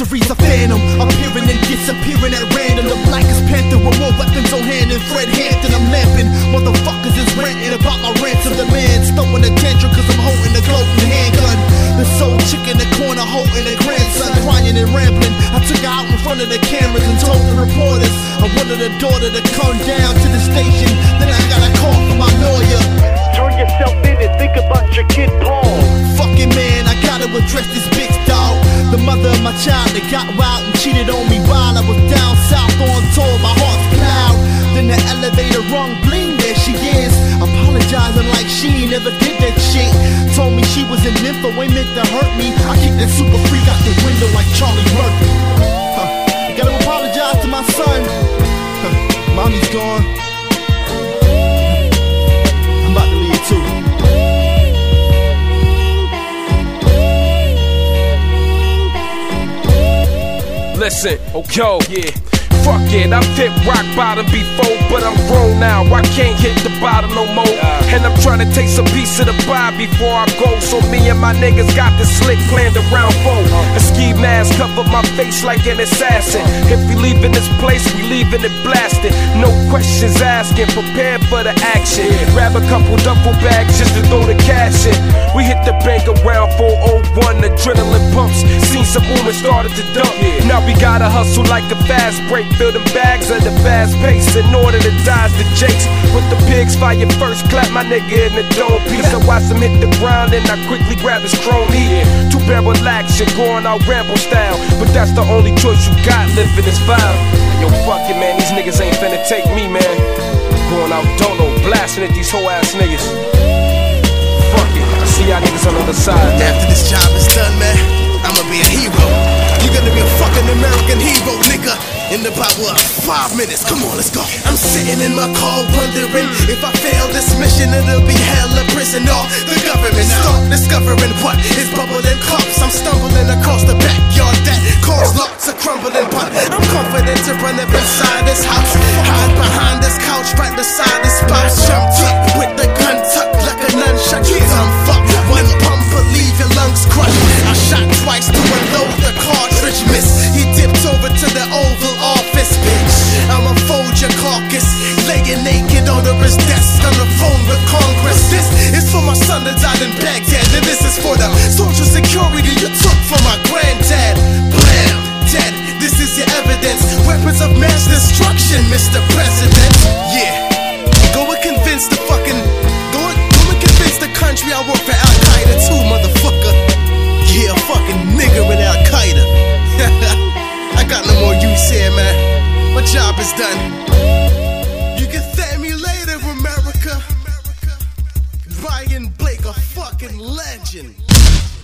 centuries a phantom, appearing and disappearing at random. The blackest panther with more weapons on hand than Fred Hampton. I'm lamping, motherfuckers is ranting about my ransom demands. Throwing a tantrum cause I'm holding a gloating handgun. The soul chick in the corner holding a grandson, crying and rambling. I took her out in front of the cameras and told the reporters I wanted her daughter to come down to the station. Then I got a call from my lawyer. Turn yourself in and think about your kid Paul. Fucking man, I gotta address this bitch, dog. The mother of my child that got wild and cheated on me while I was down south on tour. My heart's plowed. Then the elevator rung, bling, there she is, apologizing like she never did that shit. Told me she was an info, ain't meant to hurt me. I kicked that super freak out the window like Charlie Murphy. I gotta apologize to my son. Mommy's gone. I'm about to leave too. Listen, yo, yeah. Fuck it, I've hit rock bottom before, but I'm grown now. I can't hit the bottom no more. And I'm trying to taste a piece of the pie before I go. So me and my niggas got this slick planned around four. A ski mask covered my face like an assassin. If we leaving this place, we leaving it blasted. No questions asking, prepared for the action. Grab a couple duffel bags just to throw the cash in. We hit the bank around 401, adrenaline pumps. Seen some women started to dump. Now we gotta hustle like a fast break. Fill them bags at the fast pace in order to dodge the jakes. With the pigs fire first, clap my nigga in the dome piece. I watch him hit the ground and I quickly grab his chrome heat. Two-barrel action, going out Rambo style. But that's the only choice you got, living this file. Yo, fuck it, man, these niggas ain't finna take me, man. Going out dolo, blasting at these whole ass niggas. Fuck it, I see y'all niggas on the other side. After this job is done, man, I'ma be a hero. You're gonna be a fucking American hero, nigga. In about what, 5 minutes, come on, let's go. I'm sitting in my car wondering if I fail this mission, it'll be hell or prison or the government. Start discovering what is bubbling cups. I'm stumbling across the backyard that cars lots of crumbling, but I'm confident to run up inside this house. Hide behind this couch right beside this spouse. Jumped up with the gun tucked like a nunchuck. I'm fucked, one pump will leave your lungs crushed. I shot twice to unload the cartridge, miss. He dipped over to the Oval Office, bitch. I'ma fold your carcass, laying naked under his desk on the phone with Congress. This is for my son that died in Baghdad, and this is for the social security you took from my granddad. Blam, dead. This is your evidence. Weapons of mass destruction, Mr. President. Yeah, go and convince the fucking, go and convince the country I work for Al Qaeda too, motherfucker. Yeah, fucking nigga with Al Qaeda. I got no more use here, man. My job is done. You can thank me later, America. Brian Blake, a fucking legend.